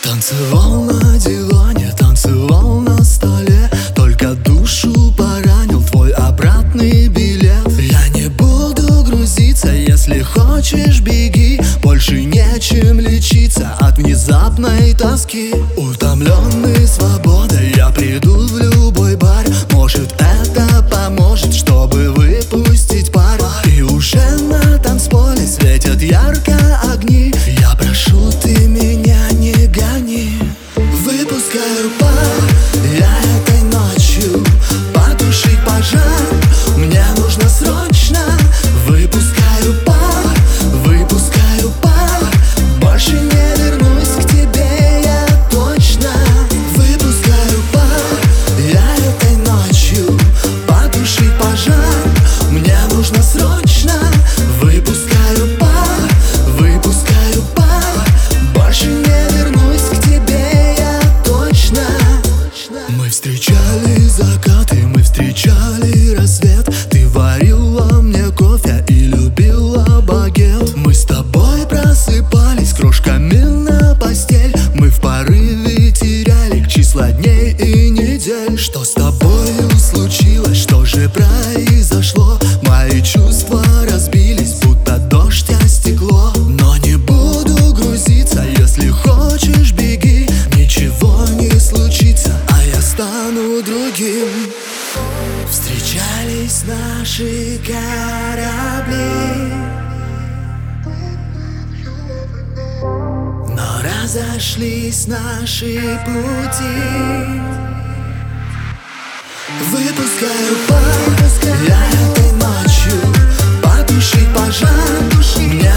Танцевал на диване, танцевал на столе, только душу поранил твой обратный билет. Я не буду грузиться, если хочешь, беги. Больше нечем лечиться от внезапной тоски. Утомленный свободой я приду в любой бар. Может, это поможет, чтобы выпустить пар. И уже на танцполе светят ярко огни. Я прошу, ты меня не гони. Выпускаю пар, я этой ночью потушить пожар. Мне нужно срочно. Выпускаю пар, выпускаю пар. Больше не вернусь к тебе, я точно. Выпускаю пар, я этой ночью потушить пожар. Мне нужно срочно. Выпускаю пар, выпускаю пар. Больше не вернусь к тебе, я точно. Мы встречали закаты, мы встречали рассвет. Ты варила мне кофе и любила багет. Мы с тобой просыпались крошками на постель. Мы в порыве теряли числа дней и недель. Что с тобою случилось, что же произошло? Мои чувства разбились, будто дождь о стекло. Но не буду грузиться, если хочешь, беги. Ничего не случится, а я стану другим. Встречались наши корабли, но разошлись наши пути. Выпускаю пар, я этой ночью потушить пожар. Мне